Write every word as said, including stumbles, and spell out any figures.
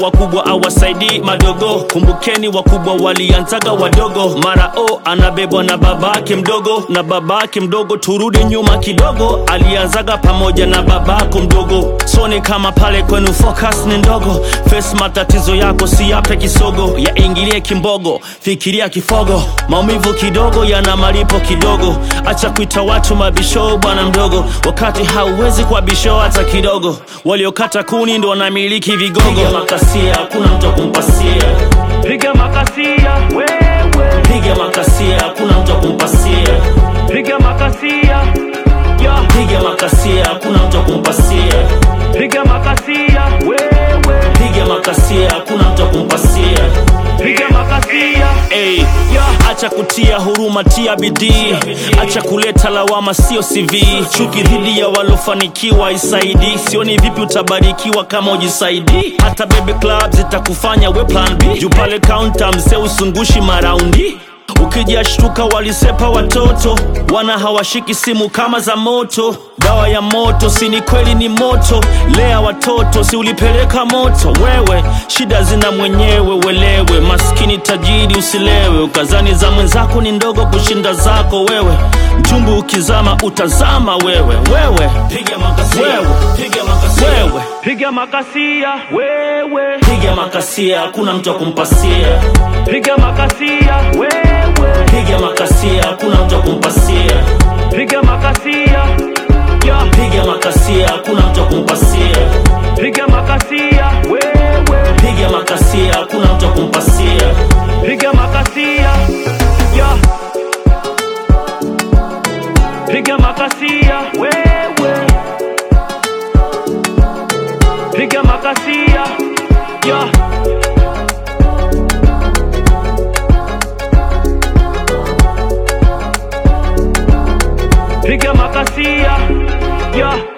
wakubwa awasaidi madogo. Kumbukeni wakubwa walianzaga wadogo. Mara o anabebwa na babake mdogo, na babake mdogo turudi nyuma kidogo, alianzaga pamoja na babako mdogo. So ni kama pale kwenu focus ni ndogo. Face matatizo yako si yape kisogo, ya ingilie kimbogo, fikiria kifogo. Maumivu kidogo yana malipo kidogo. Acha kuita watu mabisho bwana mdogo, wakati hauwezi kwa bisho hata kidogo. Waliokata kuni ndo wanamiliki vigogo. Piga makasia, hakuna mtu kumpasia. Piga makasia, wewe. Piga makasia, hakuna mtu kumpasia. Piga makasia, yeah. Piga makasia, hakuna mtu kumpasia. Piga makasia, wewe. Piga makasia, hakuna mtu kumpasia. Piga makasia, hey, yeah. Acha kutia huruma, tia bidii. Acha kuleta lawama, sio C V. Chuki dhidi ya walofanikiwa isaidi. Sioni vipi utabarikiwa kama ujisaidi. Hata baby club zitakufanya we plan B. Juu pale counter mzee usungushi maraundi. Ukijashtuka walisepa watoto, wana hawashiki simu kama za moto. Dawa ya moto si ni kweli ni moto. Lea watoto si ulipeleka moto. Wewe shida zina mwenyewe welewe. Maskini tajiri usilewe, ukazani za mwenzako ni ndogo kushinda zako wewe. Mchumbu ukizama utazama wewe. Wewe piga makasia, wewe piga makasia, wewe piga makasia, wewe. Piga makasia, hakuna mtu kumpasia. Piga makasia, wewe. Piga makasia, hakuna mtu kumpasia. Piga makasia, yeah. Piga makasia, hakuna mtu kumpasia. Piga makasia, wewe. Piga makasia, hakuna mtu kumpasia. Piga makasia, yeah. Piga makasia, wewe. Piga makasia, yeah. Piga makasia, yeah.